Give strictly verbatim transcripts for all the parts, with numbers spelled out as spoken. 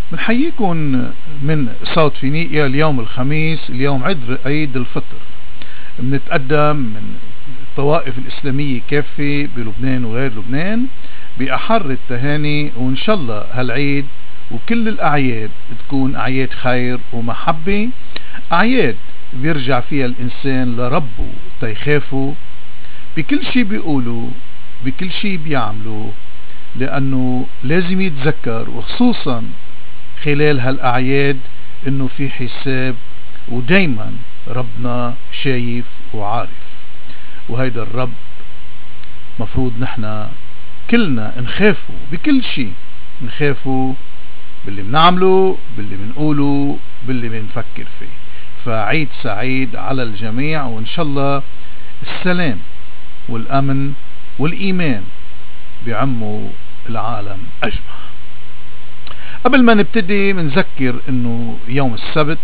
بنحييكم من صوت فينيقيا. اليوم الخميس، اليوم عيد عيد الفطر. بنتقدم من الطوائف الإسلامية كافة بلبنان وغير لبنان بأحر التهاني، وإن شاء الله هالعيد وكل الأعياد تكون أعياد خير ومحبة، أعياد بيرجع فيها الإنسان لربه تيخافه بكل شي بيقوله، بكل شي بيعمله، لأنه لازم يتذكر وخصوصا خلال هالأعياد إنه في حساب، ودايما ربنا شايف وعارف. وهيدا الرب مفروض نحنا كلنا نخافه بكل شي، نخافه باللي منعمله، باللي منقوله، باللي منفكر فيه. فعيد سعيد على الجميع، وإن شاء الله السلام والأمن والإيمان بيعموا العالم أجمع. قبل ما نبتدي منذكر انه يوم السبت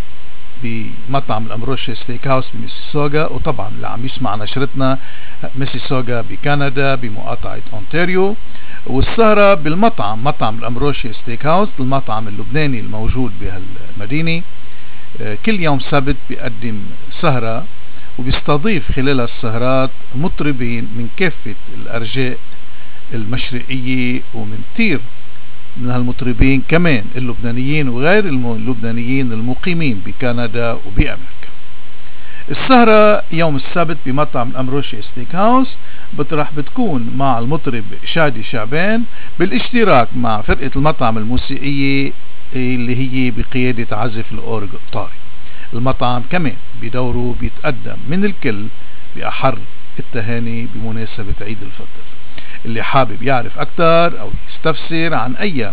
بمطعم الامروشي ستيك هاوس بميسيسوغا، وطبعا اللي عم يسمع نشرتنا ميسيسوغا بكندا بمقاطعة اونتاريو، والسهرة بالمطعم مطعم الامروشي ستيك هاوس، المطعم اللبناني الموجود بهالمدينة. كل يوم سبت بيقدم سهرة وبيستضيف خلال السهرات مطربين من كافة الأرجاء المشرقية، ومن كتير من هالمطربين كمان اللبنانيين وغير اللبنانيين المقيمين بكندا وبأمريكا. السهرة يوم السبت بمطعم الأمروشي ستيك هاوس بترح بتكون مع المطرب شادي شعبان بالاشتراك مع فرقة المطعم الموسيقية اللي هي بقيادة عزف الأورج طاري. المطعم كمان بدوره بيتقدم من الكل بأحر التهاني بمناسبة عيد الفطر. اللي حابب يعرف أكتر أو يستفسر عن أي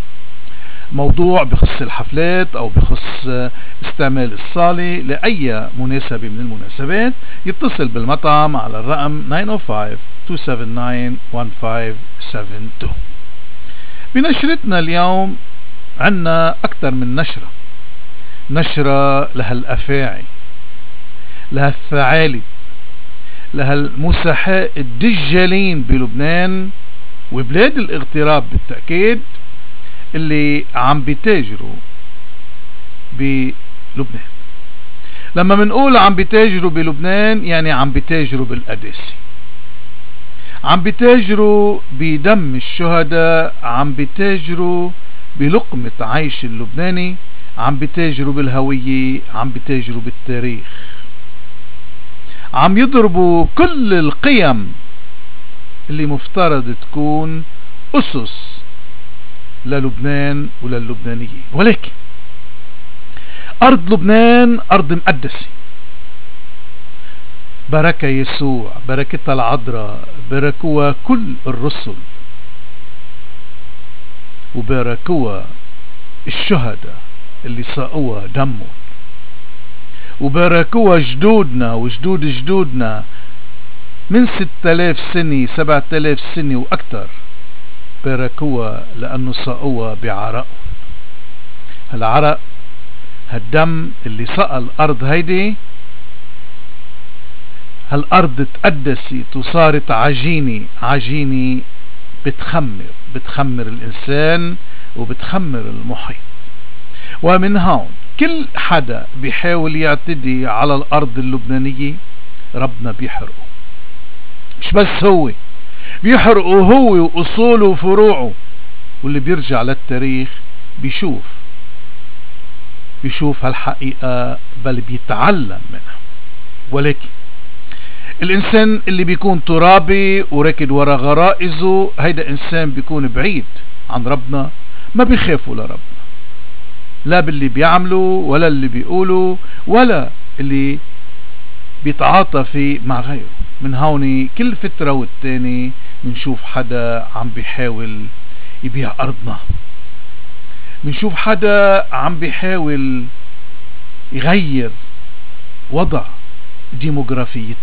موضوع بخص الحفلات أو بخص استعمال الصالة لأي مناسبة من المناسبات، يتصل بالمطعم على الرقم تسعة صفر خمسة اثنين سبعة تسعة واحد خمسة سبعة اثنين. بنشرتنا اليوم عنا أكتر من نشرة، نشرة لهالأفاعي، لهالثعالب، لهالمسحاء الدجالين بلبنان وبلاد الاغتراب بالتأكيد اللي عم بيتاجروا بلبنان. لما منقول عم بيتاجروا بلبنان يعني عم بيتاجروا بالقداسة، عم بيتاجروا بدم الشهداء، عم بيتاجروا بلقمة عيش اللبناني، عم بيتاجروا بالهوية، عم بيتاجروا بالتاريخ، عم يضربوا كل القيم اللي مفترض تكون أسس للبنان وللبنانيين. ولكن أرض لبنان أرض مقدسة، بركة يسوع، بركتها العذراء، باركوها كل الرسل، وباركوها الشهداء اللي ساقوها دمهم، وباركوها جدودنا وجدود جدودنا من ستة آلاف سنة سبعة آلاف سنة وأكتر، باركوها لأنه ساقوها بعرقهم. هالعرق، هالدم اللي سقى الأرض هيدي، هالأرض تقدست وصارت عجينة، عجينة بتخمر بتخمر الإنسان وبتخمر المحيط. ومن هون كل حدا بيحاول يعتدي على الأرض اللبنانية ربنا بيحرقه. مش بس هو بيحرقه، هو وأصوله وفروعه. واللي بيرجع للتاريخ بيشوف بيشوف هالحقيقة، بل بيتعلم منها. ولكن الإنسان اللي بيكون ترابي وراكد ورا غرائزه، هيدا إنسان بيكون بعيد عن ربنا، ما بيخافوا لربنا، لا باللي بيعملوا ولا اللي بيقولوا ولا اللي بيتعاطى فيه مع غيره. من هوني كل فترة والتاني منشوف حدا عم بيحاول يبيع أرضنا، منشوف حدا عم بيحاول يغير وضع ديموغرافيتنا.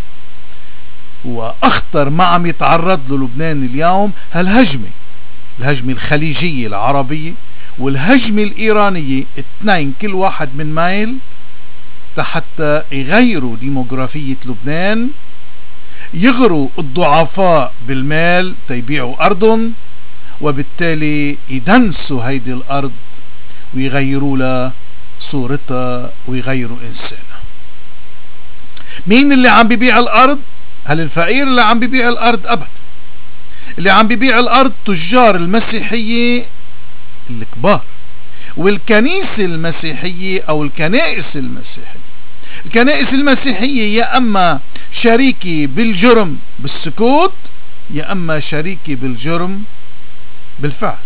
وأخطر ما عم يتعرض له لبنان اليوم هالهجمة، الهجمة الخليجية العربية والهجمة الإيرانية، اثنين كل واحد من مايل حتى يغيروا ديموغرافية لبنان، يغروا الضعفاء بالمال تيبيعوا أرضهم، وبالتالي يدنسوا هيدي الأرض ويغيروا لها صورتها ويغيروا إنسانها. مين اللي عم بيبيع الأرض؟ هل الفقير اللي عم بيبيع الأرض؟ أبدا. اللي عم بيبيع الأرض تجار المسيحية الكبار والكنيسة المسيحية أو الكنائس المسيحية. الكنائس المسيحية يا أما شريكي بالجرم بالسكوت يا أما شريكي بالجرم بالفعل.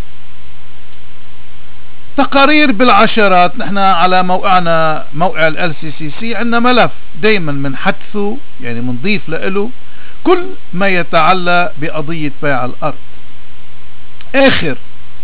تقارير بالعشرات. نحن على موقعنا موقع ال سي سي سي عندنا ملف دايما منحدثه، يعني منضيف له كل ما يتعلق بقضية بيع الأرض. آخر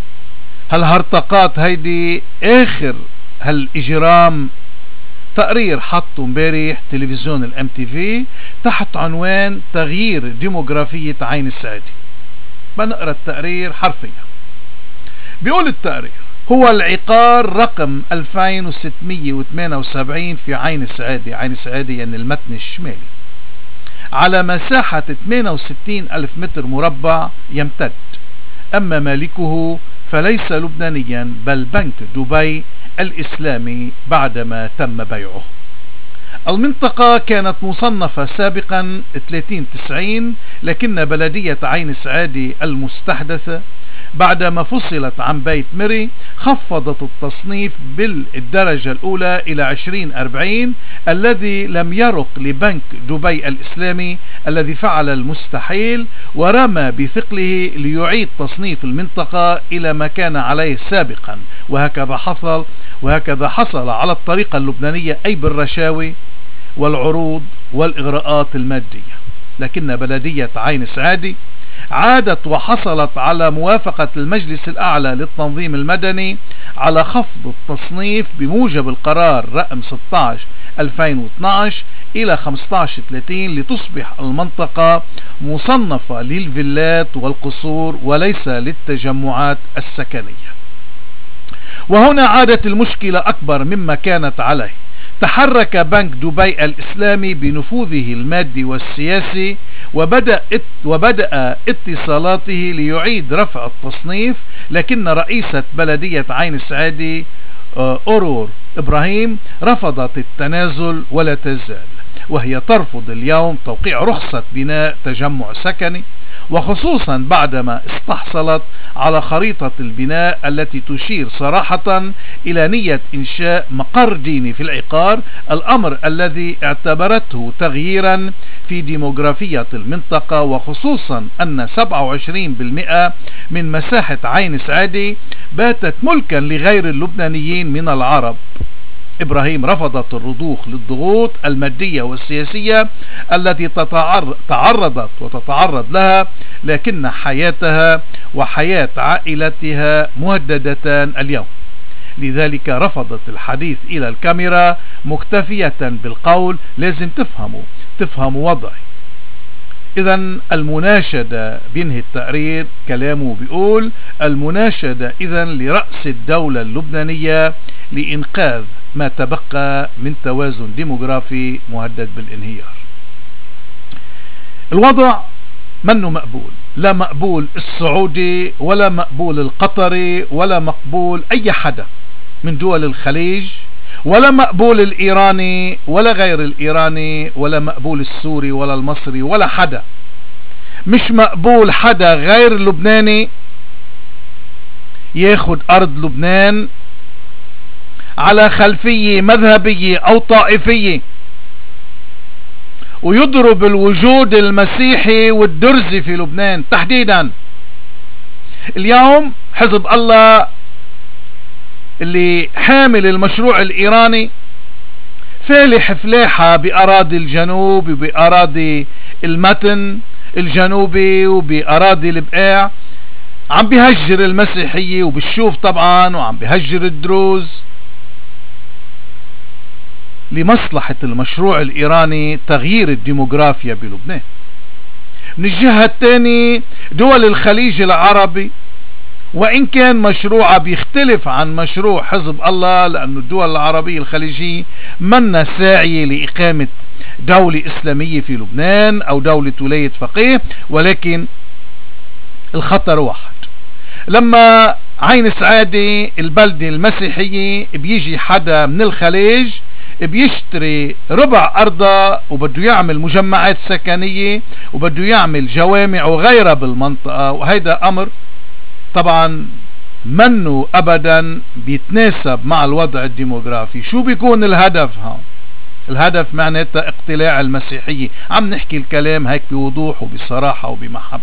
هالهرطقات هيدي، آخر هالإجرام، تقرير حطوا امبارح تلفزيون الام تي في تحت عنوان تغيير ديموغرافية عين السعيدي. بنقرأ التقرير حرفيا. بيقول التقرير: هو العقار رقم ألفين وستمية وثمانية وسبعين في عين السعيدي، عين السعيدي يعني المتن الشمالي، على مساحة ثمانية وستين ألف متر مربع يمتد، أما مالكه فليس لبنانيا بل بنك دبي الإسلامي بعدما تم بيعه. المنطقة كانت مصنفة سابقا ثلاثين تسعين، لكن بلدية عين السعيدي المستحدثة بعدما فصلت عن بيت مري خفضت التصنيف بالدرجة الأولى إلى عشرين أربعين، الذي لم يرق لبنك دبي الإسلامي الذي فعل المستحيل ورمى بثقله ليعيد تصنيف المنطقة إلى ما كان عليه سابقا، وهكذا حصل وهكذا حصل على الطريقة اللبنانية، أي بالرشاوي والعروض والإغراءات المادية. لكن بلدية عين السعيدي عادت وحصلت على موافقة المجلس الأعلى للتنظيم المدني على خفض التصنيف بموجب القرار رقم ستة عشر ألفين واثني عشر إلى خمسة عشر ثلاثين لتصبح المنطقة مصنفة للفيلات والقصور وليس للتجمعات السكنية. وهنا عادت المشكلة أكبر مما كانت عليه. تحرك بنك دبي الإسلامي بنفوذه المادي والسياسي وبدأ وبدأ اتصالاته ليعيد رفع التصنيف، لكن رئيسة بلدية عين السعيدي أورور إبراهيم رفضت التنازل ولا تزال، وهي ترفض اليوم توقيع رخصة بناء تجمع سكني، وخصوصا بعدما استحصلت على خريطة البناء التي تشير صراحة إلى نية إنشاء مقر ديني في العقار، الأمر الذي اعتبرته تغييرا في ديموغرافية المنطقة، وخصوصا أن سبعة وعشرين بالمئة من مساحة عين سعيدي باتت ملكا لغير اللبنانيين من العرب. إبراهيم رفضت الرضوخ للضغوط المادية والسياسية التي تعرضت وتتعرض لها، لكن حياتها وحياة عائلتها مهددتان اليوم، لذلك رفضت الحديث إلى الكاميرا مكتفية بالقول لازم تفهموا تفهموا وضعي. إذن المناشدة، بينهي التقرير كلامه بيقول: المناشدة إذن لرأس الدولة اللبنانية لإنقاذ ما تبقى من توازن ديموغرافي مهدد بالانهيار. الوضع منه مقبول، لا مقبول السعودي ولا مقبول القطري ولا مقبول أي حدا من دول الخليج، ولا مقبول الإيراني ولا غير الإيراني، ولا مقبول السوري ولا المصري ولا حدا. مش مقبول حدا غير اللبناني ياخد أرض لبنان على خلفية مذهبية أو طائفية ويضرب الوجود المسيحي والدرزي في لبنان تحديدا. اليوم حزب الله اللي حامل المشروع الإيراني فالح فلاحة بأراضي الجنوب وبأراضي المتن الجنوبي وبأراضي البقاع، عم بيهجر المسيحية وبالشوف طبعا، وعم بيهجر الدروز لمصلحة المشروع الإيراني تغيير الديموغرافيا بلبنان. من الجهة الثانية دول الخليج العربي، وإن كان مشروعها بيختلف عن مشروع حزب الله، لأن الدول العربية الخليجية منا ساعية لإقامة دولة إسلامية في لبنان أو دولة ولاية فقيه، ولكن الخطر واحد. لما عين سعادة البلدة المسيحية بيجي حدا من الخليج بيشتري ربع أرضها وبده يعمل مجمعات سكنية وبده يعمل جوامع وغيرها بالمنطقة، وهيدا أمر طبعا منه أبدا بيتناسب مع الوضع الديموغرافي. شو بيكون الهدف هون؟ الهدف معناتها اقتلاع المسيحية. عم نحكي الكلام هيك بوضوح وبصراحة وبمحبة.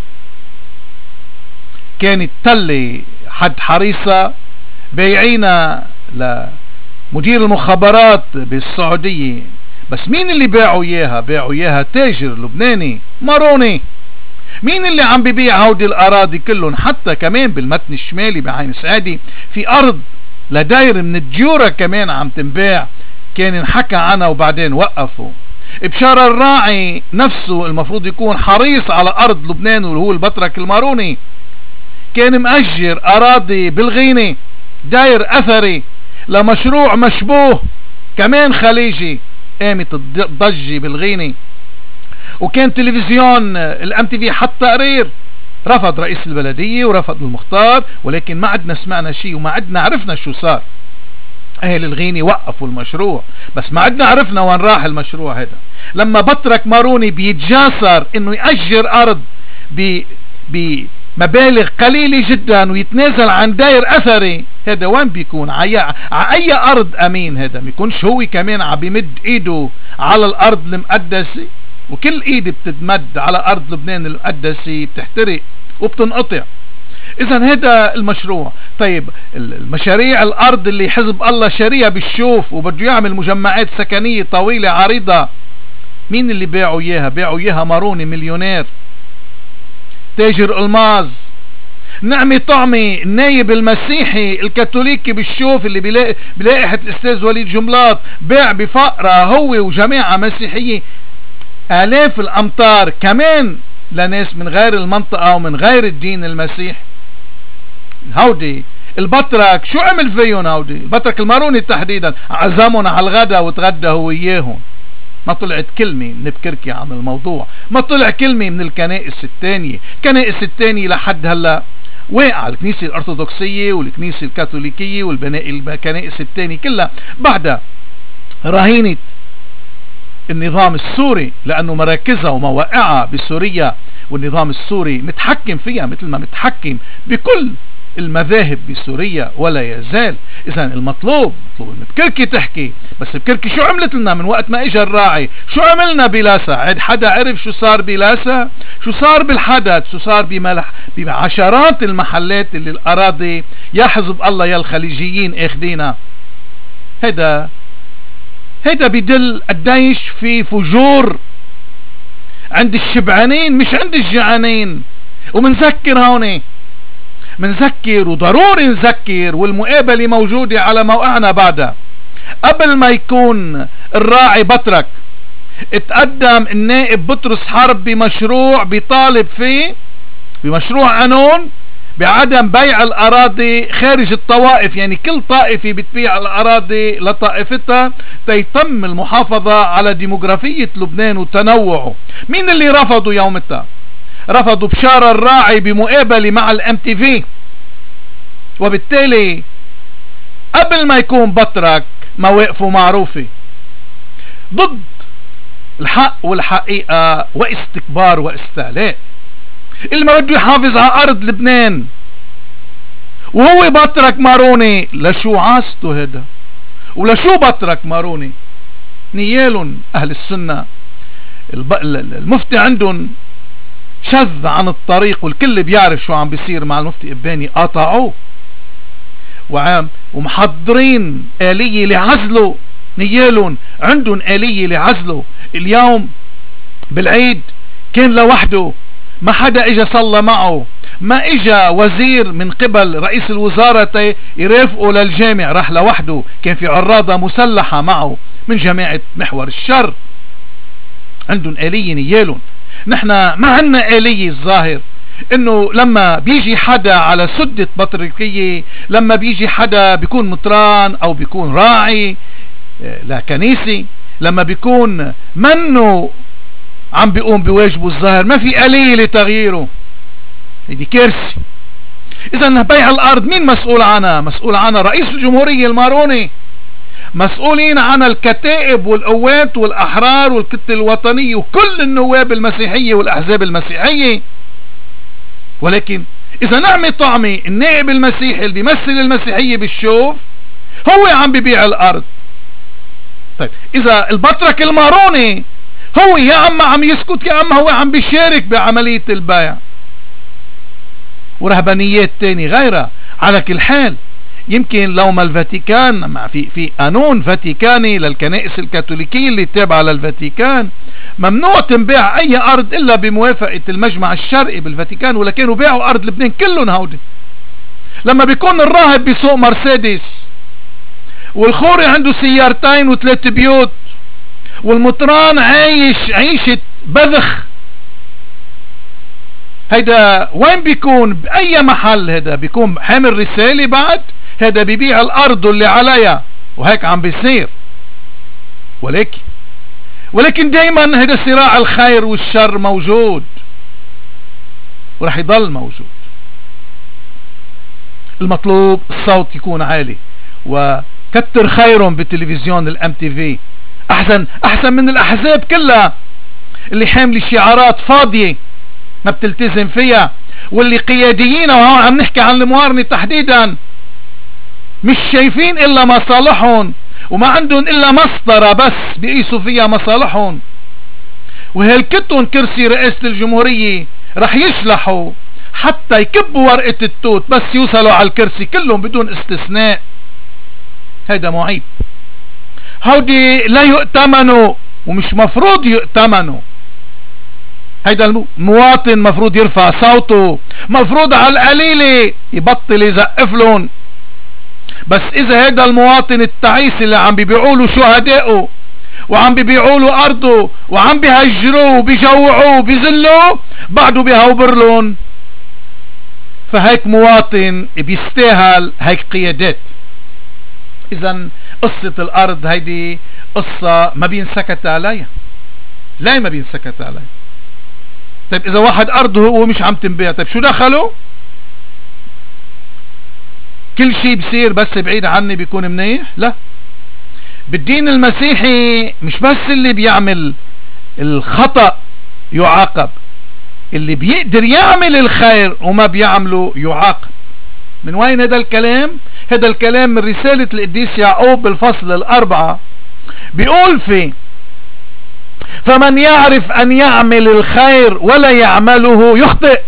كانت تلي حد حريصة بايعينا لمدير المخابرات بالسعودية، بس مين اللي باعوا اياها؟ باعوا اياها تاجر لبناني ماروني. مين اللي عم ببيع هودي الاراضي كلهم؟ حتى كمان بالمتن الشمالي بعين سعادة في ارض لداير من الديورة كمان عم تنباع، كان انحكى عنها وبعدين وقفوا. بشار الراعي نفسه المفروض يكون حريص على ارض لبنان واللي هو البطرك الماروني، كان مأجر اراضي بالغينة داير اثري لمشروع مشبوه كمان خليجي، قامت الضجة بالغينة. وكان تلفزيون الام تي في حط تقرير، رفض رئيس البلدية ورفض المختار، ولكن ما عدنا سمعنا شيء وما عدنا عرفنا شو صار. اهل الغيني وقفوا المشروع بس ما عدنا عرفنا وين راح المشروع هذا. لما بطرك ماروني بيتجاسر انه يأجر ارض بمبالغ قليلة جدا ويتنازل عن داير اثري، هذا وين بيكون؟ على اي ارض امين؟ هذا ما يكونش هو كمان عم بيمد ايده على الارض المقدسة؟ وكل ايد بتتمد على ارض لبنان المقدسة بتحترق وبتنقطع. اذا هذا المشروع. طيب المشاريع الارض اللي حزب الله شاريها بالشوف وبده يعمل مجمعات سكنية طويلة عريضة، مين اللي باعوا اياها؟ باعوا اياها ماروني مليونير تاجر الماظ. نعمي طعمي النايب المسيحي الكاثوليكي بالشوف اللي بلاقي بلائحة الاستاذ وليد جملاط باع بفقرة هو وجماعة مسيحية آلاف الأمتار كمان لناس من غير المنطقة ومن غير الدين المسيحي. هودي البطرك شو عمل فيهم؟ هودي البطرك الماروني تحديدا عزمهم على الغداء وتغدى هو وياهم. ما طلعت كلمة من بكركي عن الموضوع، ما طلع كلمة من الكنائس الثانية. الكنائس الثانية لحد هلا واقع، الكنيسة الأرثوذكسية والكنيسة الكاثوليكية والكنائس الثانية كلها بعدها رهينة النظام السوري، لأنه مراكزها ومواقعها بسوريا، والنظام السوري متحكم فيها مثل ما متحكم بكل المذاهب بسوريا ولا يزال. إذا المطلوب مطلوب بكركي تحكي، بس بكركي شو عملت لنا من وقت ما اجى الراعي؟ شو عملنا بلاسا؟ عد حدا عرف شو صار بلاسا؟ شو صار بالحدث؟ شو صار بملح بعشرات المحلات اللي الأراضي يا حزب الله يا الخليجيين اخدينا؟ هيدا هيدا بدل قديش في فجور عند الشبعانين مش عند الجعانين. ومنذكر هون، منذكر وضروري نذكر، والمقابلة موجودة على موقعنا بعدها. قبل ما يكون الراعي بطرك اتقدم النائب بطرس حرب بمشروع بيطالب فيه بمشروع قانون بعدم بيع الأراضي خارج الطوائف، يعني كل طائفة بتبيع الأراضي لطائفتها تيتم المحافظة على ديموغرافية لبنان وتنوعه. مين اللي رفضوا يومتها؟ رفضوا بشار الراعي بمقابلة مع الام تي في. وبالتالي قبل ما يكون بطرك مواقفه معروفة ضد الحق والحقيقة واستكبار واستعلاء. اللي ما بده يحافظ على أرض لبنان وهو بطرك ماروني، لشو عاسته هذا؟ ولشو بطرك ماروني؟ نيالهم أهل السنة المفتي عندهم شذ عن الطريق، والكل بيعرف شو عم بيصير مع المفتي إباني، قاطعوه وعام ومحضرين آلية لعزله. نيالهم عندهم آلية لعزله. اليوم بالعيد كان لوحده، ما حدا اجا صلى معه، ما اجا وزير من قبل رئيس الوزارة يرافقه للجامع، راح لوحده. كان في عراضة مسلحة معه من جماعة محور الشر. عندهم آلية نيالهم. نحن ما عنا آلية. الظاهر انه لما بيجي حدا على سدة بطريقية، لما بيجي حدا بيكون مطران او بيكون راعي لكنيسة، لما بيكون منه عم بيقوم بواجبه، الظاهر ما في آلية لتغييره. هيدي كارثة. إذا بيع الأرض مين مسؤول عنها؟ مسؤول عنها رئيس الجمهورية الماروني، مسؤولين عن الكتائب والقوات والأحرار والكتلة الوطنية وكل النواب المسيحية والأحزاب المسيحية. ولكن إذا نعمة طعمة النائب المسيحي اللي بيمثل المسيحية بالشوف هو عم ببيع الأرض. طيب إذا البطرك الماروني هو يا أما عم يسكت يا أما هو عم بيشارك بعملية البيع، ورهبانيات تاني غيرها. على كل حال يمكن لو ما الفاتيكان في في قانون فاتيكاني للكنائس الكاثوليكية اللي تابعة للفاتيكان ممنوع تنباع أي أرض إلا بموافقة المجمع الشرعي بالفاتيكان، ولا كانوا باعوا أرض لبنان كلهم هودي. لما بيكون الراهب بيسوق مرسيدس والخوري عنده سيارتين وثلاث بيوت والمطران عايش عيشة بذخ، هيدا وين بيكون؟ بأي محل هيدا بيكون حامل رسالة بعد؟ هيدا بيبيع الأرض اللي عليها، وهيك عم بيصير. ولكن ولكن دايما هيدا صراع الخير والشر موجود ورح يضل موجود. المطلوب الصوت يكون عالي، وكتر خيرهم بالتلفزيون الام تي في، احسن احسن من الاحزاب كلها اللي حامله شعارات فاضيه ما بتلتزم فيها، واللي قياديين وهون عم نحكي عن الموارنه تحديدا مش شايفين الا مصالحهم وما عندهم الا مسطره بس بيقيسوا فيها مصالحهم. وهالكتون كرسي رئاسه الجمهوريه رح يشلحوا حتى يكبوا ورقه التوت بس يوصلوا على الكرسي كلهم بدون استثناء. هيدا معيب، هودي لا يؤتمنوا ومش مفروض يؤتمنوا. هيدا المواطن مفروض يرفع صوته، مفروض على القليلة يبطل يزقف لهم. بس اذا هيدا المواطن التعيس اللي عم بيبيعوا له شهدائه وعم بيبيعوا له ارضه وعم بيهجروه وبيجوعوه وبيذلوه بعده بيهوبر لهم، فهيك مواطن بيستاهل هيك قيادات. اذا قصة الارض هيدي قصة ما بينسكت عليها، لا ما بينسكت عليها. طيب اذا واحد ارضه هو مش عم تنبيع، طيب شو دخله؟ كل شيء بصير بس بعيد عني بيكون منيح؟ لا، بالدين المسيحي مش بس اللي بيعمل الخطأ يعاقب، اللي بيقدر يعمل الخير وما بيعمله يعاقب. من وين هذا الكلام؟ هذا الكلام من رسالة القديس يعقوب بالفصل الأربعة، بيقول فيه: فمن يعرف أن يعمل الخير ولا يعمله يخطئ.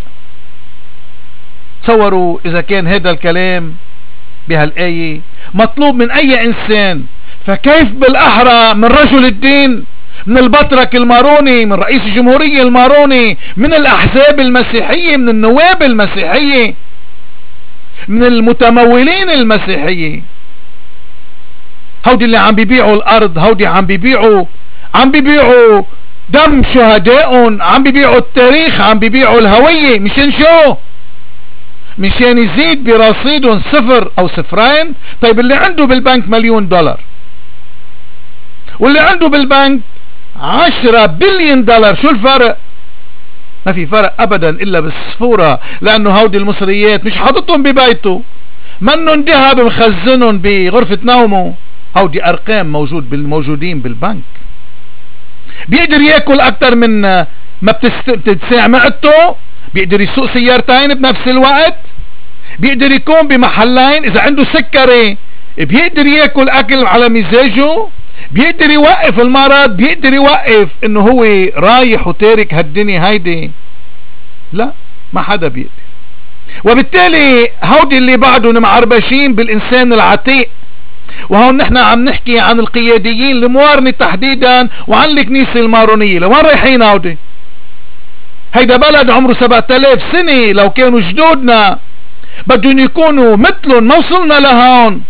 تصوروا إذا كان هذا الكلام بهالآية مطلوب من أي إنسان، فكيف بالأحرى من رجل الدين، من البطرك الماروني، من رئيس الجمهورية الماروني، من الأحزاب المسيحية، من النواب المسيحية، من المتمولين المسيحية. هودي اللي عم بيبيعوا الأرض، هودي عم بيبيعوا عم بيبيعوا دم شهدائهم، عم بيبيعوا التاريخ، عم بيبيعوا الهوية. مشان شو؟ مشان يزيد برصيدهم صفر او صفرين. طيب اللي عنده بالبنك مليون دولار واللي عنده بالبنك عشرة بليون دولار، شو الفرق؟ ما في فرق ابدا الا بالصفورة، لانه هودي المصريات مش حاططهم ببيته، منهم ذهب مخزنهم بغرفة نومه، هودي ارقام موجود بالموجودين بالبنك. بيقدر ياكل اكتر من ما بتتساع معدته، بيقدر يسوق سيارتين بنفس الوقت، بيقدر يكون بمحلين، اذا عنده سكري بيقدر ياكل اكل على مزاجه، بيقدر يوقف المرض، بيقدر يوقف انه هو رايح وتارك هالدنيا هيدي. لا، ما حدا بيقدر. وبالتالي هودي اللي بعدهم معربشين بالانسان العتيق. وهون نحن عم نحكي عن القياديين الموارنة تحديدا وعن الكنيسة المارونية. لوين رايحين هودي؟ هيدا بلد عمره سبعة آلاف سنة، لو كانوا جدودنا بدهم يكونوا مثلهم ما وصلنا لهون.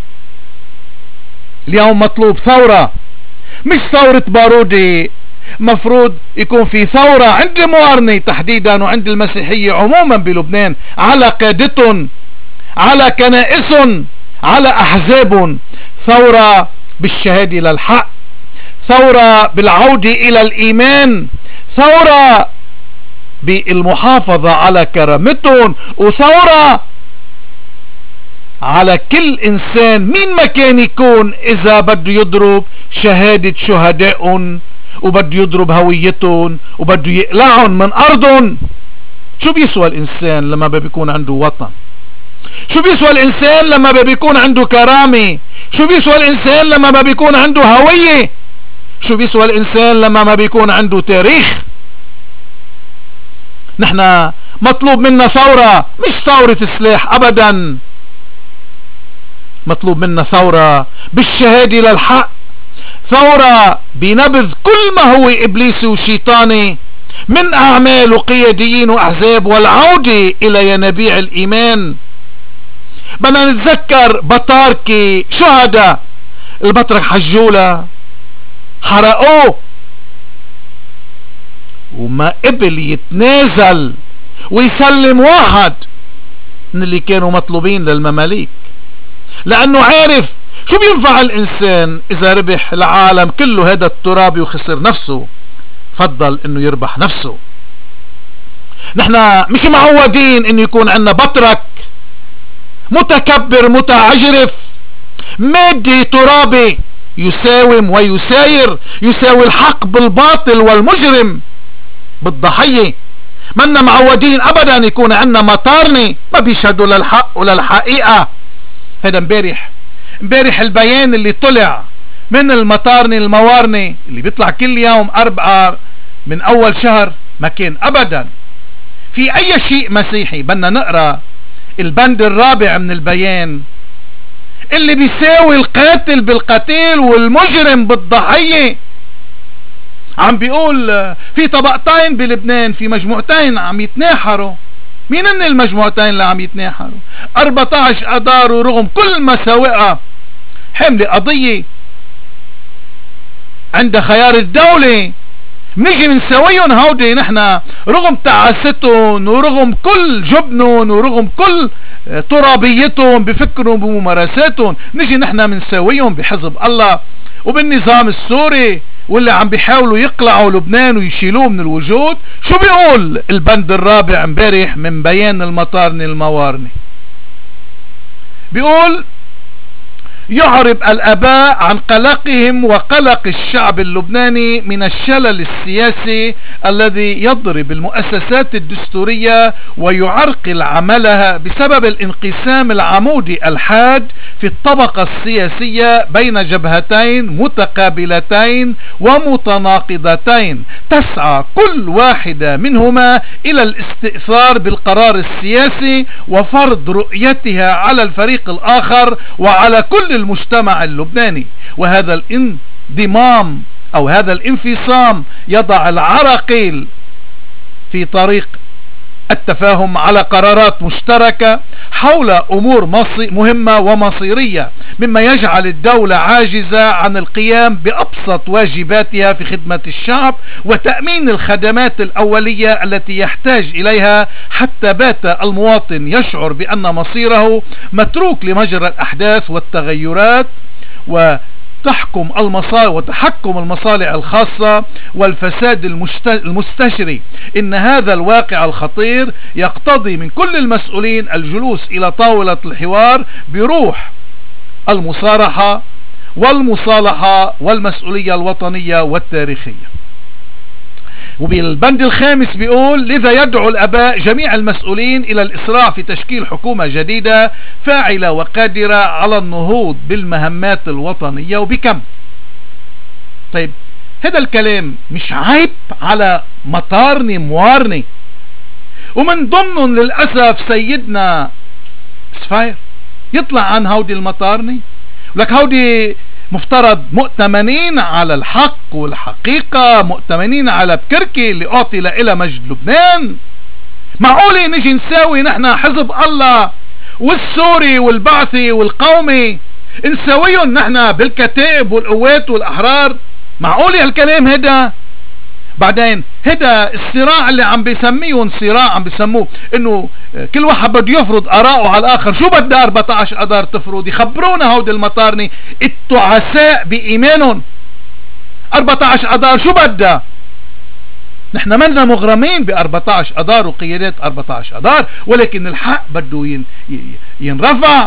اليوم مطلوب ثورة، مش ثورة بارودي، مفروض يكون في ثورة عند الموارنة تحديدا وعند المسيحية عموما بلبنان، على قادتهم، على كنائسهم، على أحزابهم. ثورة بالشهادة للحق، ثورة بالعودة إلى الإيمان، ثورة بالمحافظة على كرامتهم، وثورة على كل إنسان مين ما كان يكون إذا بده يضرب شهادة شهدائهم وبده يضرب هويتهم وبده يقلعهم من أرضهم. شو بيسوى الإنسان لما بيكون عنده وطن؟ شو بيسوى الإنسان لما بيكون عنده كرامة؟ شو بيسوى الإنسان لما ما بيكون عنده هوية؟ شو بيسوى الإنسان لما ما بيكون عنده تاريخ؟ نحن مطلوب منا ثورة، مش ثورة سلاح أبدا. مطلوب منا ثورة بالشهادة للحق، ثورة بنبذ كل ما هو إبليسي وشيطاني من أعمال وقياديين وأحزاب والعودة إلى ينابيع الإيمان. بدنا نتذكر بطاركة شهداء البطرك حجولة حرقوه وما قبل يتنازل ويسلم واحد من اللي كانوا مطلوبين للمماليك، لأنه عارف شو بينفع الإنسان إذا ربح العالم كله هذا الترابي وخسر نفسه. فضل إنه يربح نفسه. نحن مش معودين إنه يكون عندنا بطرك متكبر متعجرف مادي ترابي يساوم ويساير، يساوي الحق بالباطل والمجرم بالضحية. منا معودين أبدا يكون عندنا مطارني ما بيشهدوا للحق وللحقيقة. هذا امبارح امبارح البيان اللي طلع من المطارني الموارني اللي بيطلع كل يوم أربعة من أول شهر ما كان أبدا في أي شيء مسيحي. بدنا نقرأ البند الرابع من البيان اللي بيساوي القاتل بالقتيل والمجرم بالضحية. عم بيقول في طبقتين بلبنان، في مجموعتين عم يتناحروا. مين هن المجموعتين اللي عم يتناحروا؟ أربعة عشر أدار ورغم كل مساوئها حملة قضية عند خيار الدولة. منيجي منساويهم هودي نحن رغم تعاستهم ورغم كل جبنهم ورغم كل ترابيتهم بفكرهم بممارساتهم، نجي نحن منساويهم بحزب الله وبالنظام السوري واللي عم بيحاولوا يقلعوا لبنان ويشيلوه من الوجود. شو بيقول البند الرابع امبارح من بيان المطارني الموارني؟ بيقول يعرب الآباء عن قلقهم وقلق الشعب اللبناني من الشلل السياسي الذي يضرب المؤسسات الدستورية ويعرقل عملها بسبب الانقسام العمودي الحاد في الطبقة السياسية بين جبهتين متقابلتين ومتناقضتين تسعى كل واحدة منهما إلى الاستئثار بالقرار السياسي وفرض رؤيتها على الفريق الآخر وعلى كل المجتمع اللبناني. وهذا الانضمام أو هذا الانفصام يضع العراقيل في طريق التفاهم على قرارات مشتركة حول أمور مهمة ومصيرية، مما يجعل الدولة عاجزة عن القيام بأبسط واجباتها في خدمة الشعب وتأمين الخدمات الأولية التي يحتاج إليها، حتى بات المواطن يشعر بأن مصيره متروك لمجرى الأحداث والتغيرات و تحكم المصالح وتحكم المصالح الخاصة والفساد المستشري. إن هذا الواقع الخطير يقتضي من كل المسؤولين الجلوس إلى طاولة الحوار بروح المصارحة والمصالحة والمسؤولية الوطنية والتاريخية. وبالبند الخامس بيقول لذا يدعو الآباء جميع المسؤولين إلى الإسراع في تشكيل حكومة جديدة فاعلة وقادرة على النهوض بالمهمات الوطنية وبكم. طيب هذا الكلام مش عيب على مطارني موارني؟ ومن ضمنهم للأسف سيدنا سفاير يطلع عن هودي المطارني ولك هودي مفترض مؤتمنين على الحق والحقيقة، مؤتمنين على بكركي اللي أعطي إلى مجد لبنان. معقولة نجي نساوي نحن حزب الله والسوري والبعثي والقومي نساويهم نحن بالكتائب والقوات والأحرار؟ معقولة هالكلام هدا؟ بعدين هدا الصراع اللي عم بيسميهم صراع عم بيسموه انه كل واحد بده يفرض آراءه على الآخر. شو بدها أربعة عشر أدار تفرض؟ يخبرونا هودي المطارني التعساء بإيمانهم. أربعة عشر أدار شو بدها؟ نحن منا مغرمين ب أربعة عشر أدار وقيادات أربعة عشر أدار، ولكن الحق بده ين ينرفع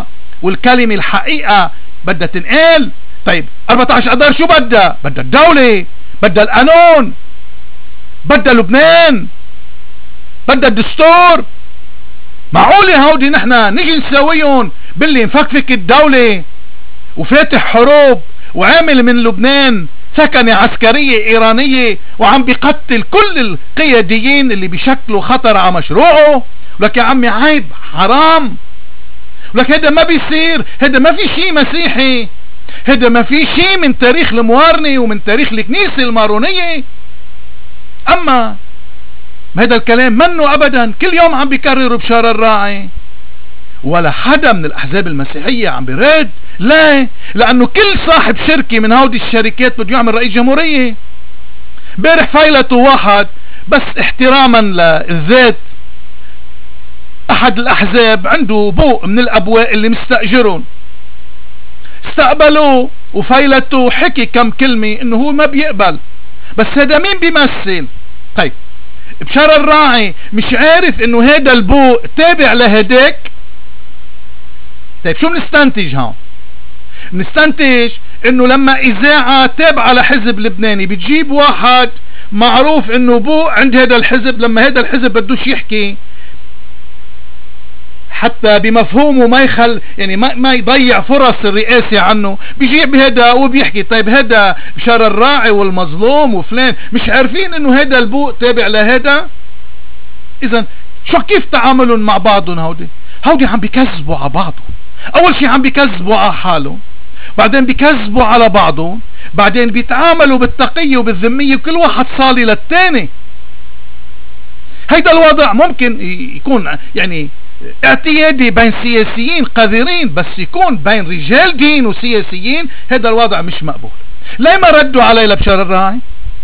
والكلمة الحقيقة بدها تنقال. طيب أربعة عشر أذار شو بدها؟ بدها الدولة، بدها القانون، بدها لبنان، بدها الدستور. معقولة هودي نحن نجي نساويهم باللي مفكفك الدولة وفاتح حروب وعامل من لبنان ثكنة عسكرية إيرانية وعم بيقتل كل القياديين اللي بيشكلوا خطر على مشروعه؟ ولك يا عمي عيب، حرام. ولك هذا ما بيصير، هذا ما في شيء مسيحي، هذا ما في شيء من تاريخ الموارنة ومن تاريخ الكنيسة المارونية. أما هذا الكلام منه أبدا، كل يوم عم بيكرروا بشار الراعي، ولا حدا من الأحزاب المسيحية عم بيرد. لا، لأنه كل صاحب شركة من هودي الشركات بده يعمل رئيس جمهورية. امبارح فايلته واحد بس احتراما للذات، أحد الأحزاب عنده بوق من الأبواء اللي مستأجرون، استقبلوه وفايلته حكي كم كلمة إنه هو ما بيقبل. بس هذا مين بيمثل؟ طيب بشار الراعي مش عارف إنه هذا البوق تابع لهداك؟ طيب شو بنستنتج هون؟ بنستنتج إنه لما إذاعة تابعة لحزب لبناني بتجيب واحد معروف إنه بوق عند هذا الحزب، لما هذا الحزب بدوش يحكي حتى بمفهومه ما يخل يعني ما, ما يضيع فرص الرئاسة عنه، بيجيب هذا وبيحكي. طيب هذا بشار الراعي والمظلوم وفلان مش عارفين انه هذا البوق تابع لهذا؟ اذا شو كيف تعاملهم مع بعضهم؟ هودي هودي عم بيكذبوا على بعضهم. اول شيء عم بيكذبوا على حالهم، بعدين بيكذبوا على بعضهم، بعدين بيتعاملوا بالتقية وبالذمية وكل واحد صالي للتاني. هيدا الوضع ممكن يكون يعني اعتيادي بين سياسيين قذرين، بس يكون بين رجال دين وسياسيين هذا الوضع مش مقبول. ليه ما ردوا علي لبشار الراعي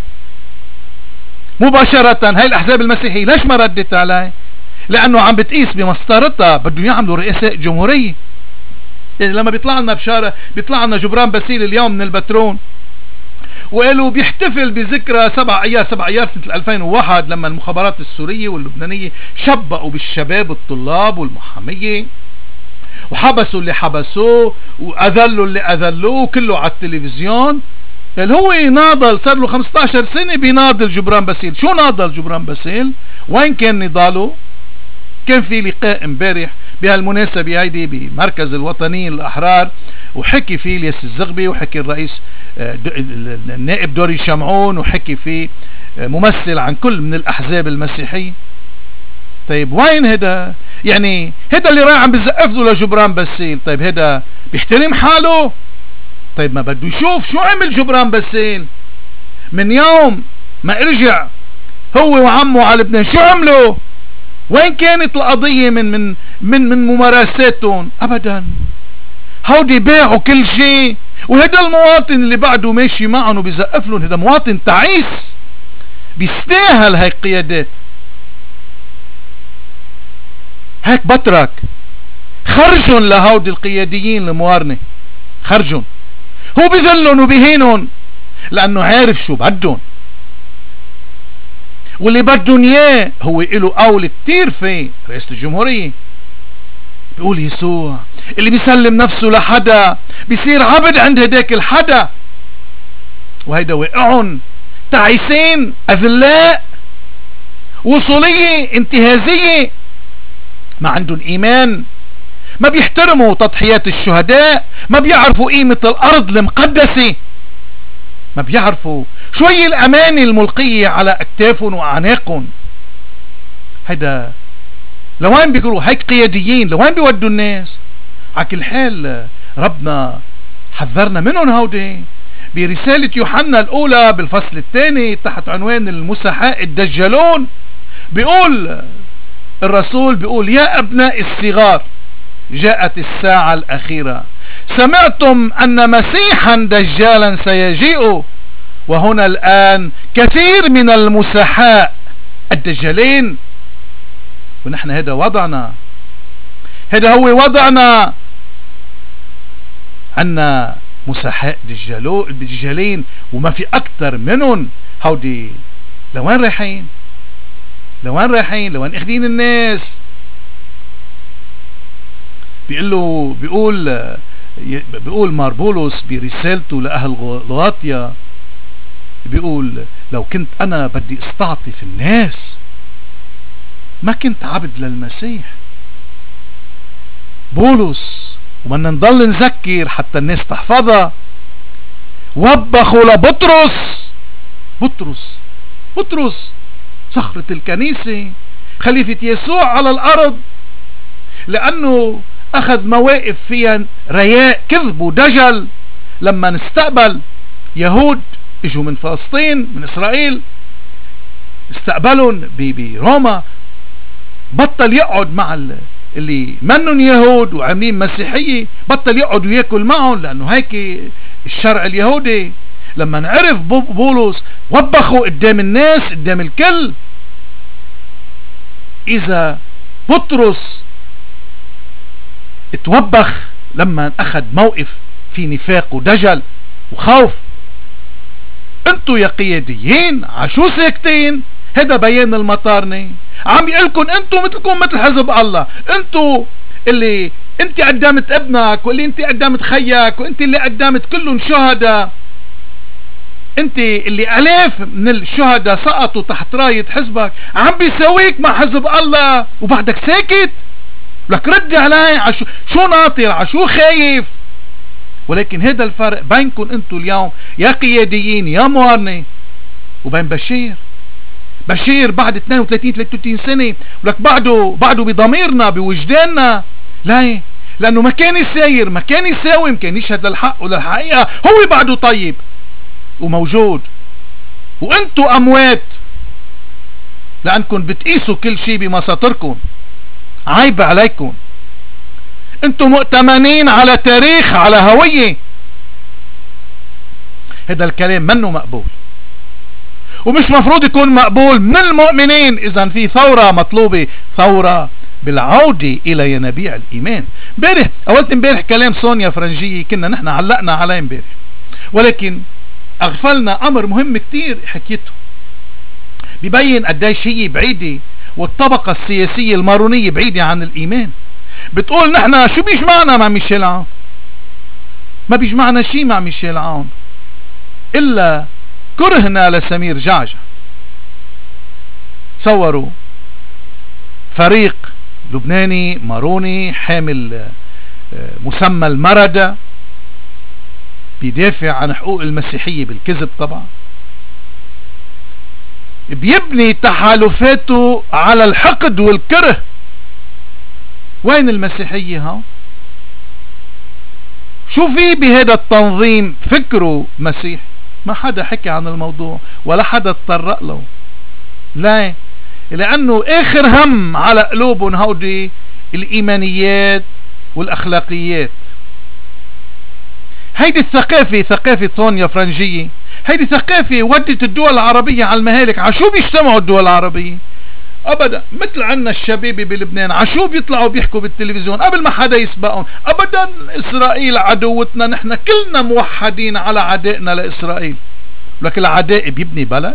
مباشرة؟ هاي الأحزاب المسيحية ليش ما ردت علي؟ لأنه عم بتقيس بمسطرتها، بدهم يعملوا رئاساء جمهورية. يعني لما بيطلع لنا بشارة بيطلع لنا جبران باسيل اليوم من البترون وقالوا بيحتفل بذكرى سبع ايار سبع ايار سنة ألفين وواحد لما المخابرات السورية واللبنانية شبقوا بالشباب الطلاب والمحامية وحبسوا اللي حبسوه واذلوا اللي اذلوه كله على التلفزيون. اللي هو ناضل صار له خمسة عشر سنة بيناضل جبران باسيل. شو ناضل جبران باسيل؟ وين كان نضاله؟ كان في لقاء امبارح بهالمناسبة هيدي بمركز الوطنيين الأحرار، وحكي فيه الياس الزغبي، وحكي الرئيس النائب دوري شمعون، وحكي فيه ممثل عن كل من الأحزاب المسيحية. طيب وين هذا؟ يعني هذا اللي راح عم بزقف له لجبران باسيل. طيب هذا بيحترم حاله؟ طيب ما بده يشوف شو عمل جبران باسيل من يوم ما ارجع هو وعمه على لبنان. شو عملوا؟ وين كانت القضية من من من من ممارساتهم؟ ابدا، هودي باعوا كل شيء. وهذا المواطن اللي بعده ماشي معهم وبيزقف لهم هذا مواطن تعيس بيستاهل هيك قيادات. هيك بترك خرجهم لهودي القياديين الموارنة، خرجهم. هو بذلهم وبهينهم لانه عارف شو بدهم، واللي بدهم اياه هو له قول كتير في رئاسة الجمهورية. بيقول يسوع اللي بيسلم نفسه لحدا بيصير عبد عند هداك الحدا. وهيدا وقعهم تعيسين، اذلاء، وصولية، انتهازية، ما عندهم ايمان، ما بيحترموا تضحيات الشهداء، ما بيعرفوا قيمة الارض المقدسة، ما بيعرفوا شوي الامانة الملقية على اكتافهم واعناقهم. هيدا لوين بيقولوا هيك قياديين؟ لوين بيودوا الناس؟ على كل حال ربنا حذرنا منهم هودي برسالة يوحنا الأولى بالفصل الثاني تحت عنوان المسحاء الدجالون. بيقول الرسول بيقول يا أبناء الصغار جاءت الساعة الأخيرة، سمعتم أن مسيحا دجالا سيجيء، وهنا الآن كثير من المسحاء الدجالين. ونحن هذا وضعنا، هذا هو وضعنا. عنا مسحاء دجالو دجالين وما في أكتر منهم. هودي لوين رايحين؟ لوين رايحين؟ لوين اخدين الناس؟ بيقول له بيقول بيقول مار بولس برسالته لأهل غلاطيا، بيقول لو كنت أنا بدي استعطف الناس ما كنت عبد للمسيح. بولس وبدنا نضل نذكر حتى الناس تحفظها، وبخوا لبطرس. بطرس بطرس صخرة الكنيسة، خليفة يسوع على الأرض، لأنه أخذ مواقف فيها رياء كذب ودجل. لما نستقبل يهود اجوا من فلسطين من إسرائيل استقبلهم بروما، بطل يقعد مع اللي منن يهود وعاملين مسيحية، بطل يقعد وياكل معهم، لأنه هيك الشرع اليهودي. لما نعرف بولس وبخوا قدام الناس قدام الكل. إذا بطرس اتوبخ لما أخذ موقف في نفاق ودجل وخوف، انتو يا قياديين عشو ساكتين؟ هذا بيان المطارني، عم يقلكن انتو مثلكم مثل حزب الله، انتو اللي انت قدمت ابنك، واللي انت قدمت خيك، وانت اللي قدمت كلهم شهداء، انت اللي الاف من الشهداء سقطوا تحت راية حزبك، عم بيساويك مع حزب الله وبعدك ساكت؟ لك رد علي، عشو شو ناطر، عشو خايف؟ ولكن هذا الفرق بينكم انتو اليوم يا قياديين يا موارنة وبين بشير. بشير بعد اثنين وثلاثين ثلاثة وثلاثين سنة ولك بعده بعده بضميرنا بوجداننا. لا، لانه ما كان يساير، ما كان يساوي، ما كان يشهد للحق وللحقيقة، هو بعده طيب وموجود. وانتو اموات لانكم بتقيسوا كل شيء بمساطركم. عيب عليكم، انتو مؤتمنين على تاريخ، على هوية. هذا الكلام منه مقبول، ومش مفروض يكون مقبول من المؤمنين. اذا في ثورة مطلوبة، ثورة بالعودة الى ينابيع الايمان. امبارح اولت امبارح كلام سونيا فرنجية كنا نحن علقنا عليه امبارح، ولكن اغفلنا امر مهم كتير حكيته، ببين قديش هي بعيدة والطبقة السياسية المارونية بعيدة عن الايمان. بتقول نحن شو بيجمعنا مع ميشيل عون؟ ما بيجمعنا شي مع ميشيل عون الا كرهنا لسمير جعجع. تصوروا فريق لبناني ماروني حامل مسمى المردة بيدافع عن حقوق المسيحية بالكذب طبعا، بيبني تحالفاته على الحقد والكره. وين المسيحية ها؟ شو في بهذا التنظيم فكره مسيح؟ ما حدا حكي عن الموضوع ولا حدا تطرق له. لا، لأنه آخر هم على قلوبهم هودي الإيمانيات والأخلاقيات. هيدي الثقافة، ثقافة سونيا فرنجية، هيدي ثقافة ودت الدول العربية على المهالك. عشو بيجتمعوا الدول العربية؟ ابدا مثل عنا الشباب بلبنان عشو بيطلعوا بيحكوا بالتلفزيون قبل ما حدا يسبقهم. ابدا اسرائيل عدوتنا، نحن كلنا موحدين على عدائنا لاسرائيل. لكن العداء بيبني بلد؟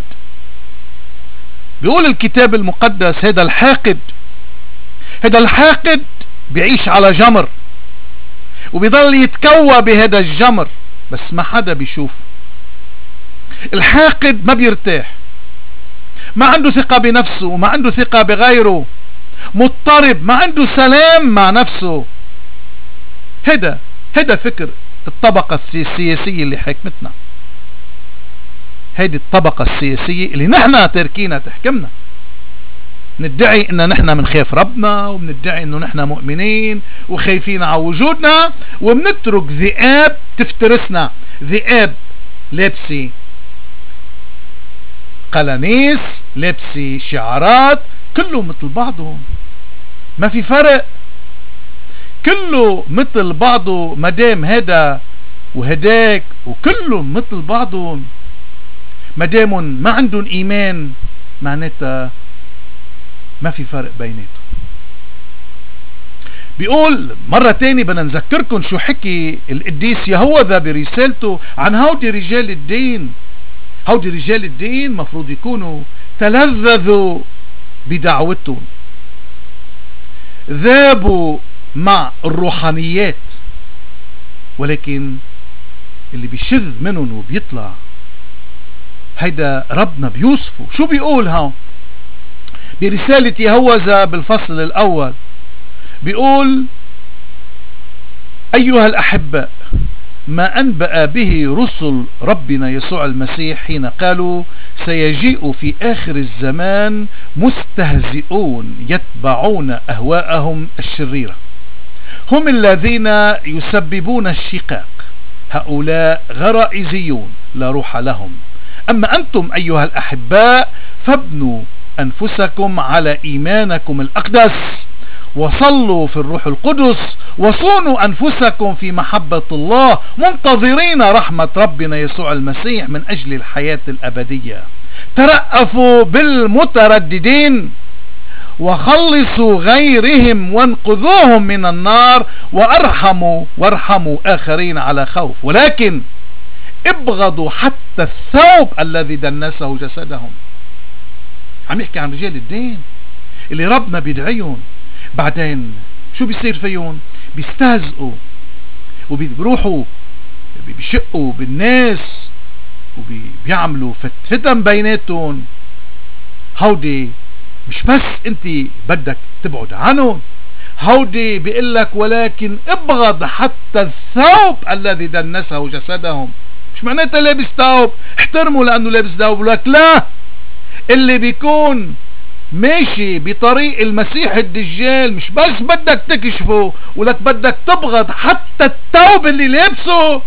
بيقول الكتاب المقدس هذا الحاقد، هذا الحاقد بيعيش على جمر وبيضل يتكوى بهذا الجمر، بس ما حدا بيشوف. الحاقد ما بيرتاح، ما عنده ثقة بنفسه وما عنده ثقة بغيره، مضطرب، ما عنده سلام مع نفسه. هذا هذا فكر الطبقة السياسية اللي حكمتنا. هيدي الطبقة السياسية اللي نحن تركينا تحكمنا. ندعي ان نحن منخاف ربنا، وبندعي انه نحن مؤمنين وخايفين على وجودنا، وبنترك ذئاب تفترسنا. ذئاب لابسي قلانيس، لابسي شعارات، كله مثل بعضه، ما في فرق، كله مثل بعضه. مدام هدا وهداك وكلهم مثل بعضهم، مدام ما عندهم ايمان معناتها ما في فرق بيناتهم. بيقول مرة تاني بدنا نذكركم شو حكي القديس يهوذا برسالته عن هودي رجال الدين. هودي رجال الدين مفروض يكونوا تلذذوا بدعوتهم، ذابوا مع الروحانيات، ولكن اللي بيشذ منهم وبيطلع هيدا ربنا بيوصفه. شو بيقول هون برسالة يهوذا بالفصل الأول؟ بيقول: أيها الأحباء، ما أنبأ به رسل ربنا يسوع المسيح حين قالوا: سيجيء في آخر الزمان مستهزئون يتبعون أهواءهم الشريرة، هم الذين يسببون الشقاق، هؤلاء غرائزيون لا روح لهم. أما أنتم أيها الأحباء فابنوا أنفسكم على إيمانكم الأقدس، وصلوا في الروح القدس، وصونوا أنفسكم في محبة الله، منتظرين رحمة ربنا يسوع المسيح من أجل الحياة الأبدية. ترأفوا بالمترددين، وخلصوا غيرهم، وانقذوهم من النار، وارحموا وارحموا آخرين على خوف، ولكن ابغضوا حتى الثوب الذي دنسه جسدهم. عم يحكي عن رجال الدين اللي ربنا بيدعيهم، بعدين شو بيصير فيهم؟ بيستهزئوا وبيروحوا بيشقوا بالناس وبيعملوا فتن بيناتهم. هودي مش بس انت بدك تبعد عنهم، هودي بيقول لك ولكن ابغض حتى الثوب الذي دنسه جسدهم. مش معناتها لابس ثوب احترموا لانه لابس ثوب، لك لا، اللي بيكون ماشي بطريق المسيح الدجال مش بس بدك تكشفه، ولك بدك تبغض حتى الثوب اللي لابسه.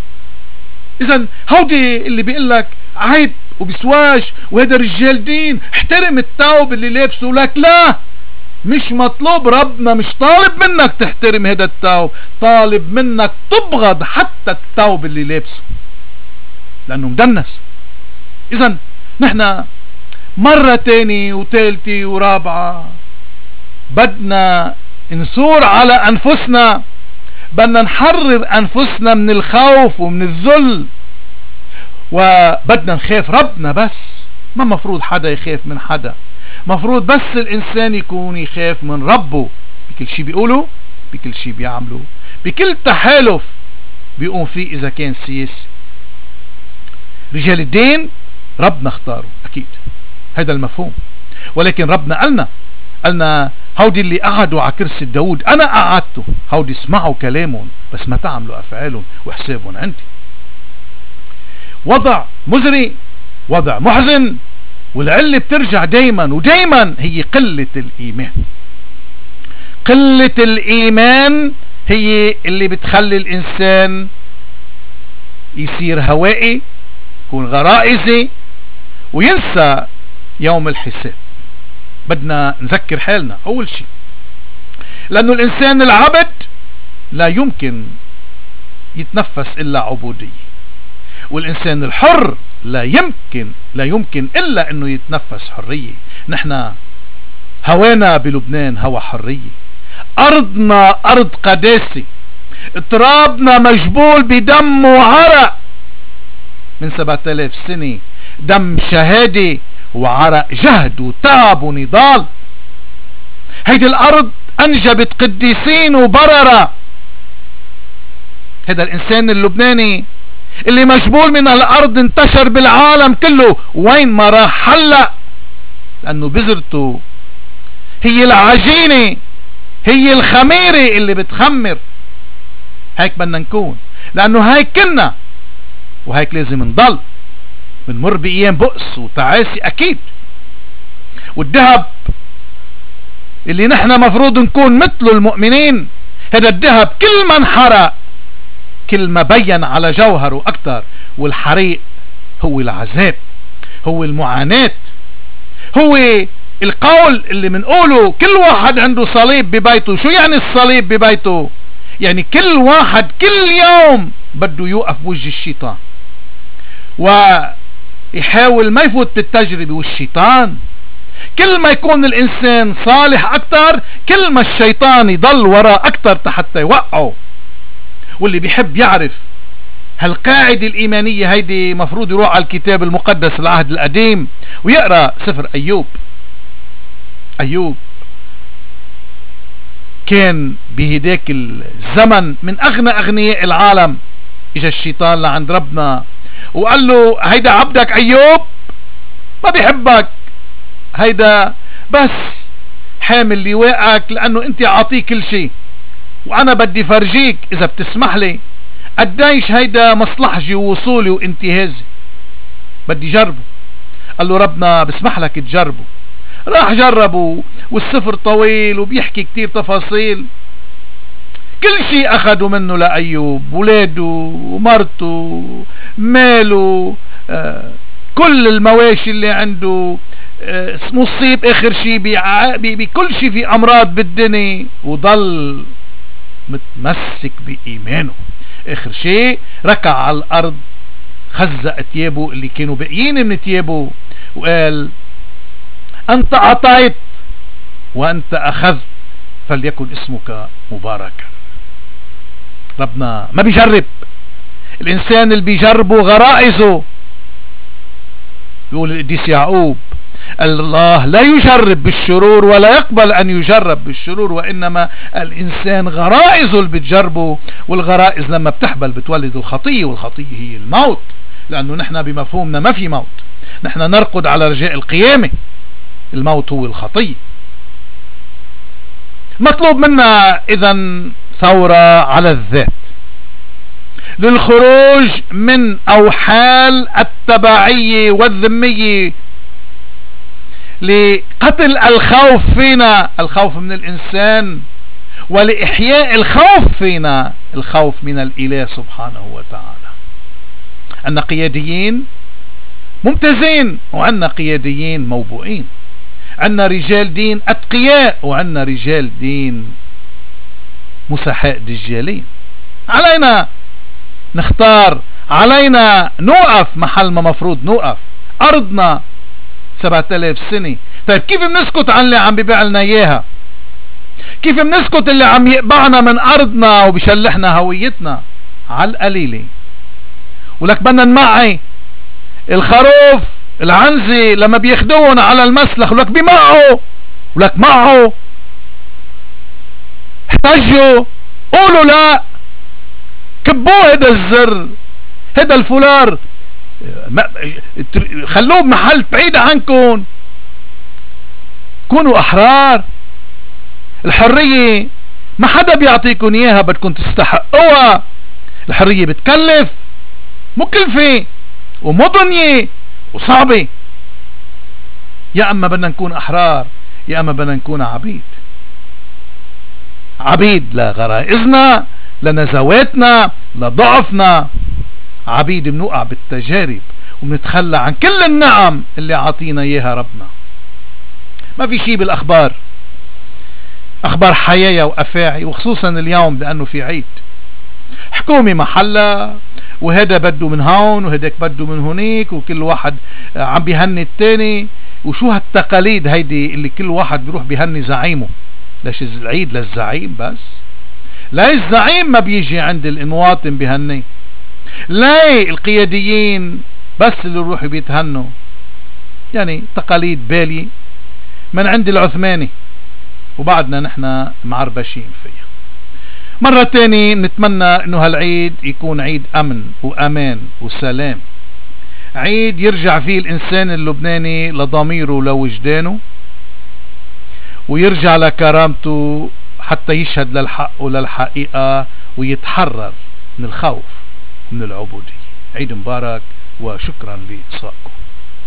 اذا هودي اللي بيقول لك عيب وبسواش وهذا رجال دين، احترم الثوب اللي لابسه، لك لا، مش مطلوب، ربنا مش طالب منك تحترم هذا الثوب، طالب منك تبغض حتى الثوب اللي لابسه لانه مدنس. اذا نحن مرة تاني وثالثة ورابعة بدنا نثور على أنفسنا، بدنا نحرر أنفسنا من الخوف ومن الذل، وبدنا نخاف ربنا بس. ما مفروض حدا يخاف من حدا، مفروض بس الإنسان يكون يخاف من ربه بكل شي بيقوله، بكل شي بيعمله، بكل تحالف بيقوم فيه إذا كان سياسي. رجال الدين ربنا اختاره أكيد، هذا المفهوم، ولكن ربنا قالنا قالنا هودي اللي قعدوا على كرسي داود أنا قعدته، هودي اسمعوا كلامهم بس ما تعملوا أفعالهم وحسابهم عندي. وضع مزري، وضع محزن، والعلة بترجع دايما ودايما هي قلة الإيمان. قلة الإيمان هي اللي بتخلي الإنسان يصير هوائي، يكون غرائزي، وينسى يوم الحساب. بدنا نذكر حالنا أول شيء، لأنه الإنسان العبد لا يمكن يتنفس إلا عبودية، والإنسان الحر لا يمكن لا يمكن إلا أنه يتنفس حرية. نحن هوانا بلبنان هوا حرية، أرضنا أرض قداسة، ترابنا مجبول بدم وعرق من سبعة آلاف سنة، دم شهادة وعرق جهد وتعب ونضال. هيدي الأرض أنجبت قديسين وبررة. هذا الإنسان اللبناني اللي مجبول من الأرض انتشر بالعالم كله، وين ما راح حلق، لأنه بذرته هي العجينة، هي الخميرة اللي بتخمر. هيك بدنا نكون، لأنه هيك كنا وهيك لازم نضل. بنمر بأيام بؤس وتعاسي أكيد، والذهب اللي نحن مفروض نكون مثله المؤمنين، هذا الذهب كل ما انحرق كل ما بين على جوهره أكتر، والحريق هو العذاب، هو المعاناة، هو القول اللي منقوله كل واحد عنده صليب ببيته. شو يعني الصليب ببيته؟ يعني كل واحد كل يوم بده يوقف بوجه الشيطان ويحاول ما يفوت بالتجربة، والشيطان كل ما يكون الإنسان صالح أكتر كل ما الشيطان يضل وراء أكتر حتى يوقعه. واللي بيحب يعرف هالقاعدة الإيمانية هيدي مفروض يروح على الكتاب المقدس العهد القديم ويقرأ سفر أيوب. أيوب كان بهداك الزمن من أغنى أغنياء العالم. إجا الشيطان لعند ربنا وقال له هيدا عبدك أيوب ما بيحبك، هيدا بس حامل لواءك لأنه أنت عاطيه كل شيء، وأنا بدي فرجيك إذا بتسمح لي قديش هيدا مصلحجي ووصولي وانتهازي، بدي جربه. قال له ربنا بسمح لك تجربه. راح جربه والسفر طويل وبيحكي كتير تفاصيل. كل شيء أخذوا منه لأيوب، ولاده ومرته ماله، آه كل المواشي اللي عنده، آه مصيب آخر شيء بكل شيء، في أمراض بالدنيا، وضل متمسك بإيمانه. آخر شيء ركع على الأرض، خزق تيابه اللي كانوا باقيين من تيابه، وقال أنت أعطيت وأنت أخذت، فليكن اسمك مباركا. ربنا ما بيجرب الإنسان، اللي بيجربه غرائزه. يقول القديس يعقوب الله لا يجرب بالشرور ولا يقبل أن يجرب بالشرور، وإنما الإنسان غرائزه اللي بتجربه، والغرائز لما بتحبل بتولد الخطية، والخطية هي الموت. لأنه نحن بمفهومنا ما في موت، نحن نرقد على رجاء القيامة. الموت هو الخطية. مطلوب منا إذن ثورة على الذات للخروج من أوحال التبعية والذمية، لقتل الخوف فينا، الخوف من الإنسان، ولإحياء الخوف فينا، الخوف من الإله سبحانه وتعالى. عندنا قياديين ممتازين، وعندنا قياديين موبوئين، عندنا رجال دين أتقياء، وعندنا رجال دين مسحاء دجالين. علينا نختار، علينا نوقف محل ما مفروض نوقف. أرضنا سبعة آلاف سنة. طيب كيف بنسكت عن اللي عم بيبيع لنا إياها؟ كيف بنسكت اللي عم يقبعنا من أرضنا وبيشلحنا هويتنا؟ على القليلة. ولك بدنا نمعي الخروف العنزي لما بياخدوهم على المسلخ، ولك بيمعوا، ولك معوا، احتجوا، قولوا لا، كبوه هذا الزر، هذا الفولار، خلوه بمحل بعيد عنكم. كونوا أحرار. الحرية ما حدا بيعطيكم إياها، بدكم تستحقوها. الحرية بتكلف، مكلفة ومضنية وصعبة. يا أما بدنا نكون أحرار، يا أما بدنا نكون عبيد. عبيد لغرائزنا، لنزواتنا، لضعفنا. عبيد بنوقع بالتجارب وبنتخلى عن كل النعم اللي عطينا إياها ربنا. ما في شيء بالأخبار، أخبار حياة وأفاعي، وخصوصا اليوم لأنه في عيد. حكومة محلة، وهذا بده من هون وهداك بده من هونيك، وكل واحد عم بيهني التاني. وشو هالتقاليد هيدي اللي كل واحد بيروح بيهني زعيمه؟ ليش العيد للزعيم بس؟ لا، الزعيم ما بيجي عند المواطن بيهني. لا، القياديين بس اللي يروحوا بيتهنوا. يعني تقاليد بالية من عند العثماني، وبعدنا نحن معربشين فيها. مرة تاني نتمنى انه هالعيد يكون عيد امن وامان وسلام، عيد يرجع فيه الانسان اللبناني لضميره ولوجدانه، ويرجع لكرامته حتى يشهد للحق وللحقيقة، ويتحرر من الخوف ومن العبودية. عيد مبارك وشكرا لإصغائكم.